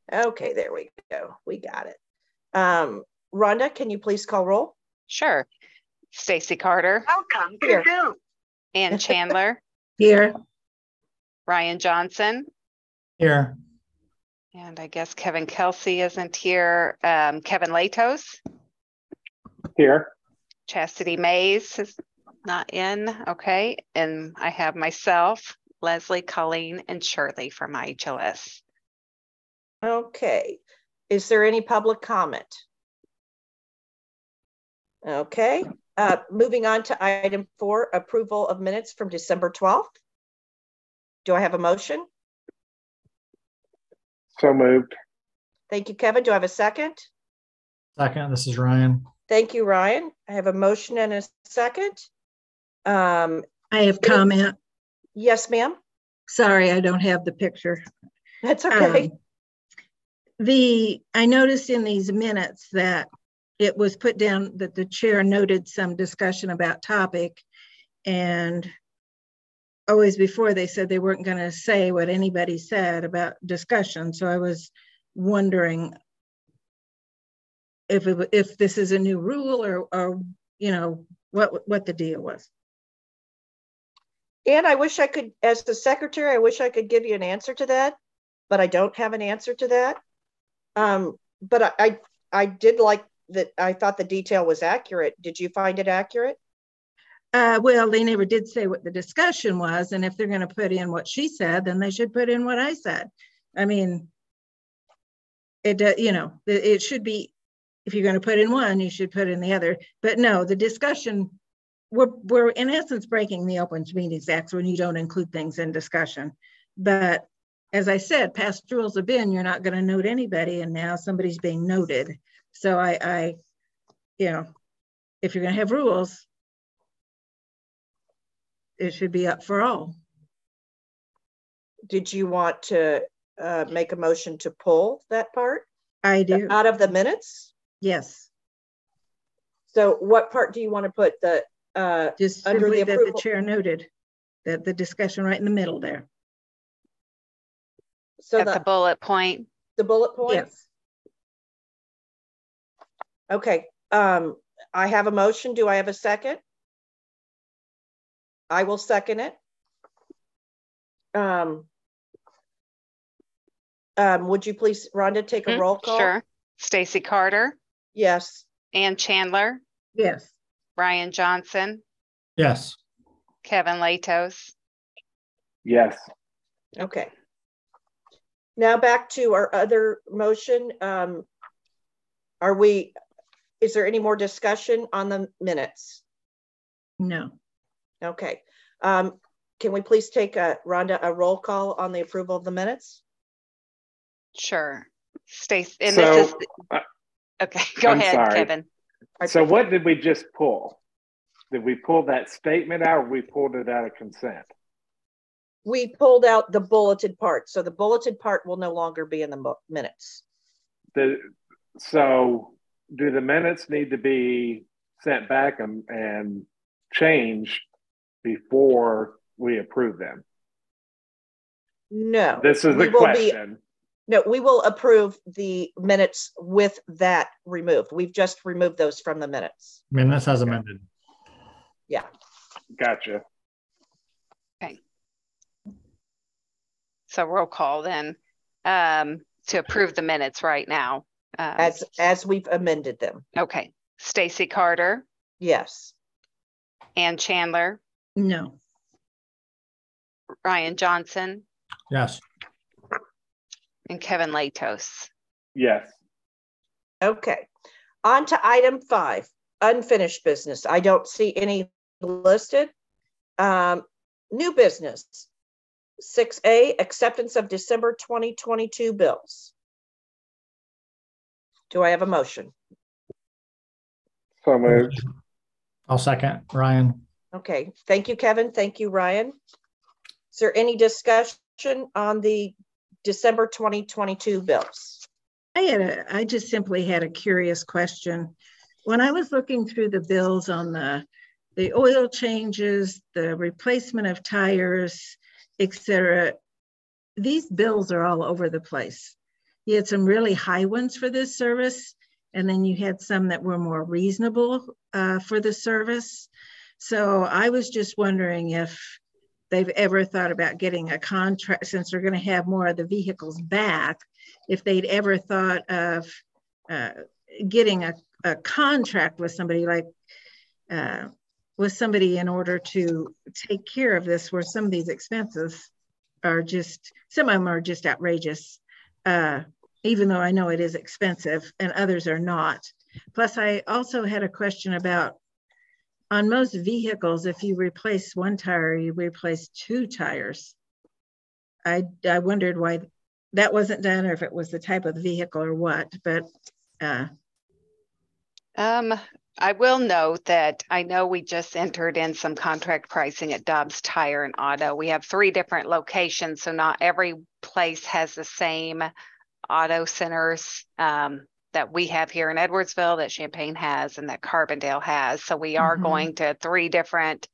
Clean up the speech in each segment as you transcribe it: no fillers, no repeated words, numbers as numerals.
Okay, there we go. We got it. Rhonda, can you please call roll? Sure. Stacy Carter. Welcome to Zoom. Ann Chandler. Here. Ryan Johnson. Here. And I guess Kevin Kelsey isn't here. Kevin Latos. Here. Chastity Mays is not in. Okay. And I have myself, Leslie, Colleen, and Shirley from IHLS. Okay. Is there any public comment? Okay. Moving on to item 4, approval of minutes from December 12th. Do I have a motion? So moved. Thank you, Kevin. Do I have a second? Second, this is Ryan. Thank you, Ryan. I have a motion and a second. I have comment. Yes, ma'am. Sorry, I don't have the picture. That's okay. I noticed in these minutes that it was put down that the chair noted some discussion about topic, and always before they said they weren't going to say what anybody said about discussion. So I was wondering if this is a new rule or you know, what the deal was. And I wish I could, as the secretary, I wish I could give you an answer to that, but I don't have an answer to that. But I did like that. I thought the detail was accurate. Did you find it accurate? Well, they never did say what the discussion was. And if they're going to put in what she said, then they should put in what I said. I mean, you know, it should be, if you're going to put in one, you should put in the other. But no, the discussion, we're in essence breaking the Open Meetings Act when you don't include things in discussion. But as I said, past rules have been, you're not going to note anybody, and now somebody's being noted. So I you know, if you're going to have rules, it should be up for all. Did you want to make a motion to pull that part? I do. Out of the minutes? Yes. So what part do you want to put the just under the approval? That the chair noted that the discussion right in the middle there. So at the bullet point. The bullet point? Yes. Okay. I have a motion. Do I have a second? I will second it. Would you please, Rhonda, take a roll call? Sure. Stacy Carter. Yes. Ann Chandler. Yes. Ryan Johnson. Yes. Kevin Latos. Yes. Okay. Now back to our other motion. Is there any more discussion on the minutes? No. Okay. Can we please take Rhonda, a roll call on the approval of the minutes? Sure. Stacy, and so, this is okay. Go I'm ahead, sorry. Kevin. So what did we just pull? Did we pull that statement out, or we pulled it out of consent? We pulled out the bulleted part. So the bulleted part will no longer be in the minutes. So do the minutes need to be sent back and changed before we approve them? No. This is the question. No, we will approve the minutes with that removed. We've just removed those from the minutes. Minutes as amended. Yeah. Gotcha. Okay. So roll call then to approve the minutes right now. As we've amended them. Okay. Stacy Carter. Yes. Ann Chandler. No. Ryan Johnson. Yes. And Kevin Latos. Yes. Okay. On to item 5, unfinished business. I don't see any listed. New business. 6A, acceptance of December 2022 bills. Do I have a motion? So moved. I'll second, Ryan. Okay. Thank you, Kevin. Thank you, Ryan. Is there any discussion on the December 2022 bills? I just simply had a curious question. When I was looking through the bills on the oil changes, the replacement of tires, etc., these bills are all over the place. you had some really high ones for this service, and then you had some that were more reasonable for the service. So I was just wondering if they've ever thought about getting a contract, since they're going to have more of the vehicles back, if they'd ever thought of getting a contract with somebody, like with somebody, in order to take care of this, where some of these expenses are just, some of them are just outrageous, even though I know it is expensive, and others are not. Plus, I also had a question about, on most vehicles, if you replace one tire, you replace 2 tires. I wondered why that wasn't done, or if it was the type of vehicle or what, but I will note that I know we just entered in some contract pricing at Dobbs Tire and Auto. We have 3 different locations, so not every place has the same auto centers that we have here in Edwardsville, that Champaign has, and that Carbondale has. So we are going to 3 different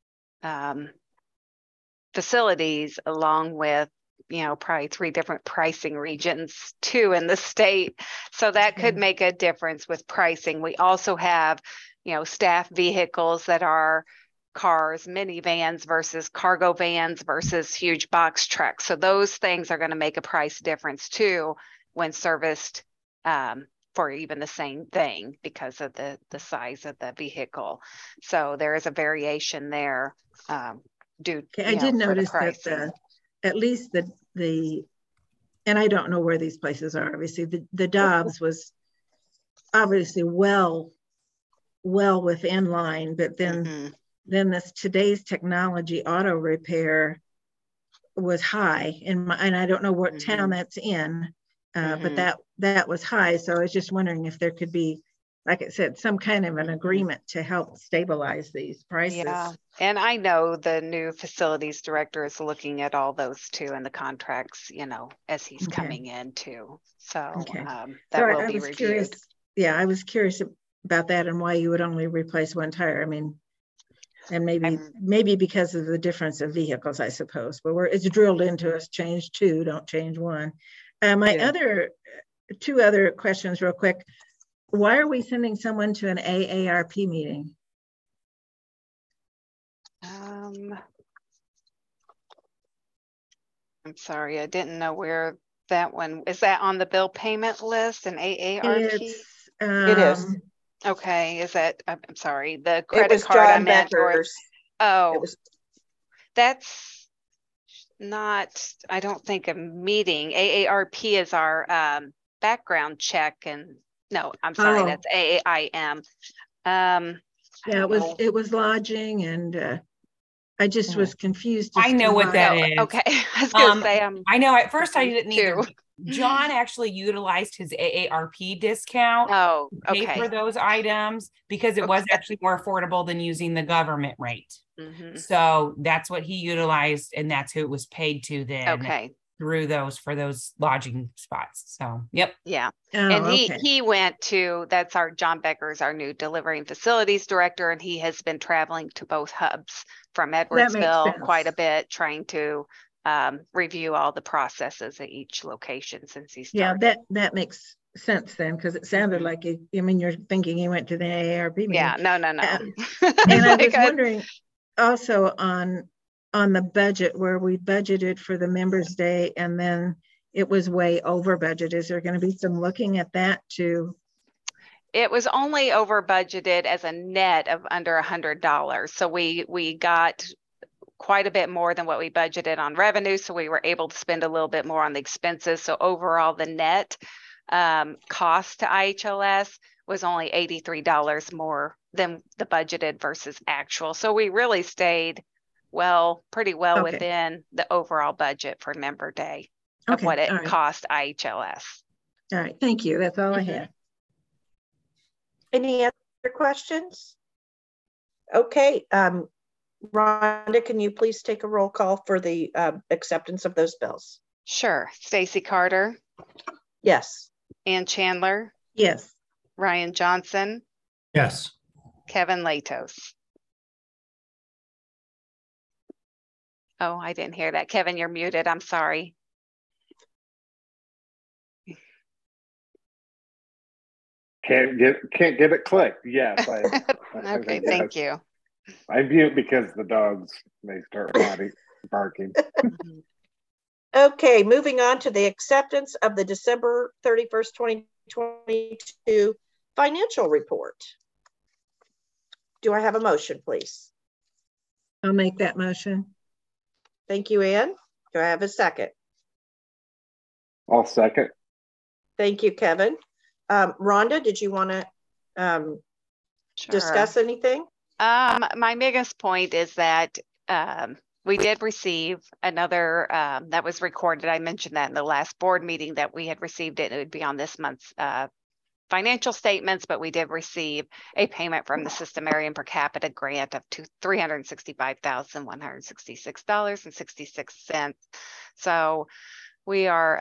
facilities, along with, you know, probably 3 different pricing regions too in the state. So that could make a difference with pricing. We also have, you know, staff vehicles that are cars, minivans versus cargo vans versus huge box trucks. So those things are going to make a price difference too when serviced for even the same thing, because of the size of the vehicle. So there is a variation there due. I did notice that at least the and I don't know where these places are. Obviously, the Dobbs was obviously well within line, but then this today's technology auto repair was high, and I don't know what town that's in, but that was high. So I was just wondering if there could be, like I said, some kind of an agreement to help stabilize these prices. Yeah, and I know the new facilities director is looking at all those too, and the contracts, you know, as he's coming in too. So that will be reviewed. Curious, I was curious about that, and why you would only replace 1 tire. I mean, and maybe because of the difference of vehicles, I suppose. But it's drilled into us: change 2, don't change 1. My other 2 other questions, real quick. Why are we sending someone to an AARP meeting? I'm sorry, I didn't know where that one is. That on the bill payment list, an AARP? It is. Okay, is that, I'm sorry, the credit card John I meant, that's not, I don't think, a meeting. AARP is our background check, and no, I'm sorry, that's AAIM. It was lodging, and I just was confused. I know what that is. Okay, I was gonna say, I know at first I didn't either. John actually utilized his AARP discount to pay for those items, because it was actually more affordable than using the government rate. So that's what he utilized, and that's who it was paid to then. Through those, for those lodging spots. So, and he went to, that's our John Becker's our new delivery and facilities director, and he has been traveling to both hubs from Edwardsville quite a bit, trying to review all the processes at each location since he started. That makes sense then, because it sounded like you're thinking he went to the AARP meeting. No. And I was wondering also on the budget, where we budgeted for the Members Day and then it was way over budget. Is there going to be some looking at that too? It was only over budgeted as a net of under $100. So we got quite a bit more than what we budgeted on revenue. So we were able to spend a little bit more on the expenses. So overall, the net cost to IHLS was only $83 more than the budgeted versus actual. So we really stayed pretty well within the overall budget for Member Day of what it cost IHLS. All right, thank you. That's all I had. Any other questions? Okay, Rhonda, can you please take a roll call for the acceptance of those bills? Sure. Stacy Carter? Yes. Ann Chandler? Yes. Ryan Johnson? Yes. Kevin Latos? Oh, I didn't hear that. Kevin, you're muted. I'm sorry. Can't get it clicked. Yes. Okay, thank you. I mute because the dogs may start barking. Okay, moving on to the acceptance of the December 31st, 2022 financial report. Do I have a motion, please? I'll make that motion. Thank you, Ann. Do I have a second? I'll second. Thank you, Kevin. Rhonda, did you want to discuss anything? My biggest point is that we did receive another that was recorded. I mentioned that in the last board meeting that we had received it. It would be on this month's financial statements, but we did receive a payment from the Systemarian per capita grant of $365,166.66. So we are,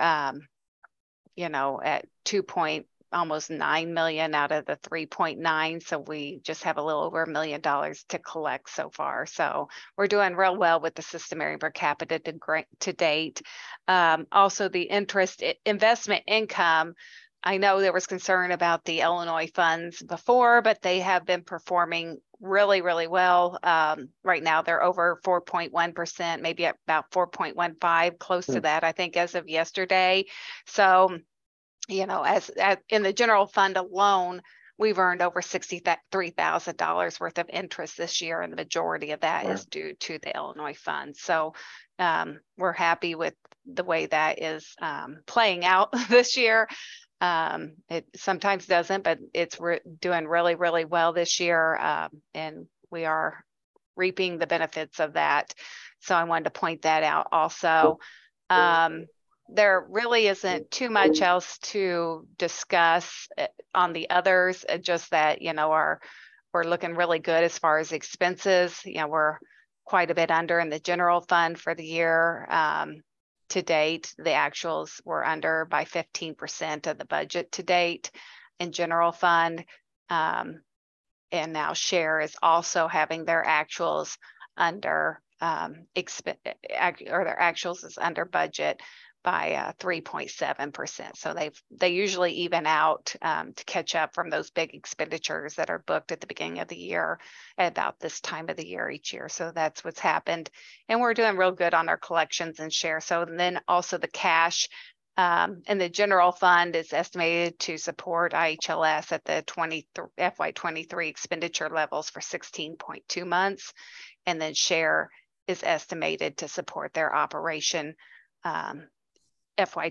at almost 9 million out of the 3.9. So we just have a little over $1 million to collect so far. So we're doing real well with the Systemarian per capita to date. Also the investment income. I know there was concern about the Illinois funds before, but they have been performing really, really well. Right now they're over 4.1%, maybe about 4.15, close to that, I think, as of yesterday. So, as in the general fund alone, we've earned over $63,000 worth of interest this year, and the majority of that is due to the Illinois fund. So we're happy with the way that is playing out this year. It sometimes doesn't, but it's doing really, really well this year, and we are reaping the benefits of that. So I wanted to point that out also. There really isn't too much else to discuss on the others, just that, we're looking really good as far as expenses. We're quite a bit under in the general fund for the year. To date, the actuals were under by 15% of the budget to date in general fund. And now Share is also having their actuals under their actuals is under budget by 3.7%. So they usually even out to catch up from those big expenditures that are booked at the beginning of the year at about this time of the year each year. So that's what's happened. And we're doing real good on our collections and Share. So then also the cash in the general fund is estimated to support IHLS at the FY23 expenditure levels for 16.2 months. And then Share is estimated to support their operation FY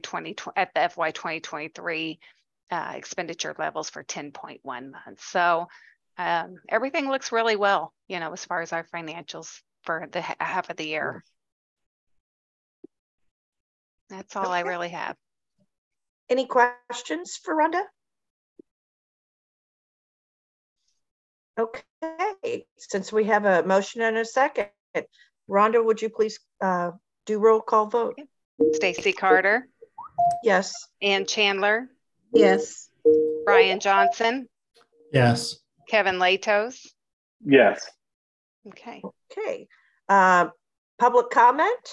2023 expenditure levels for 10.1 months. So everything looks really well, as far as our financials for the half of the year. That's all I really have. Any questions for Rhonda? Okay, since we have a motion and a second, Rhonda, would you please do roll call vote? Okay. Stacy Carter. Yes. Ann Chandler. Yes. Brian Johnson. Yes. Kevin Latos. Yes. Okay. Okay. Public comment?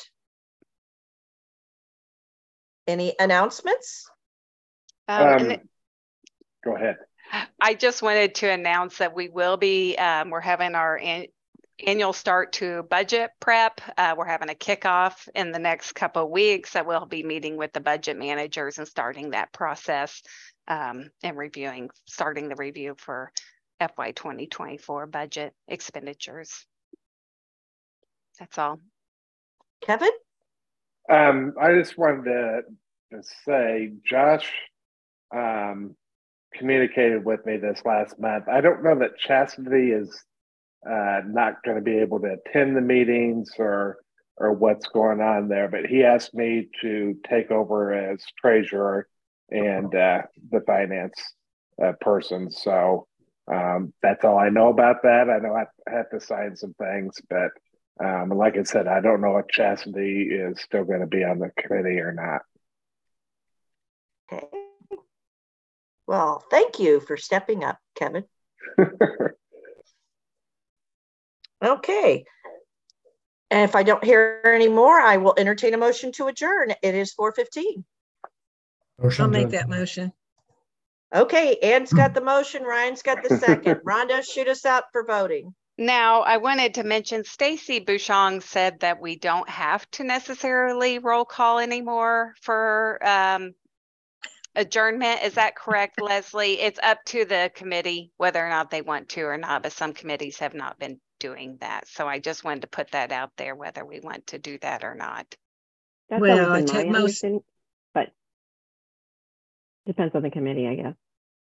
Any announcements? Go ahead. I just wanted to announce that we will be, we're having our annual start to budget prep. We're having a kickoff in the next couple of weeks that we'll be meeting with the budget managers and starting that process and starting the review for FY 2024 budget expenditures. That's all. Kevin? I just wanted to say, Josh communicated with me this last month. I don't know that Chastity is not going to be able to attend the meetings or what's going on there, but he asked me to take over as treasurer and the finance person. So that's all I know about that. I know I have to sign some things, but like I said, I don't know if Chastity is still going to be on the committee or not. Okay. Well, thank you for stepping up, Kevin. Okay. And if I don't hear any more, I will entertain a motion to adjourn. It is 4:15. I'll make that motion. Okay, Ann's got the motion, Ryan's got the second. Rhonda, shoot us out for voting. Now, I wanted to mention Stacy Bouchong said that we don't have to necessarily roll call anymore for adjournment. Is that correct, Leslie? It's up to the committee whether or not they want to or not, but some committees have not been doing that. So I just wanted to put that out there, whether we want to do that or not. That's always been my understanding, but depends on the committee, I guess.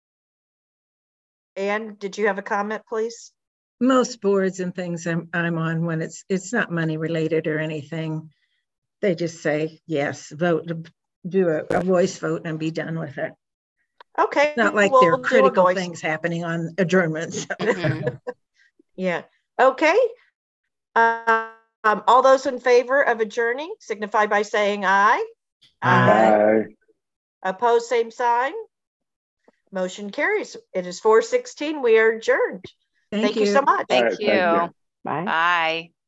Ann, did you have a comment, please? Most boards and things I'm on, when it's not money related or anything, they just say yes, vote, do a voice vote and be done with it. Okay. It's not like there are critical things happening on adjournments. Yeah. Okay. All those in favor of adjourning signify by saying aye. Aye. Opposed, same sign. Motion carries. It is 4:16. We are adjourned. Thank you so much. Thank you. Bye. Bye.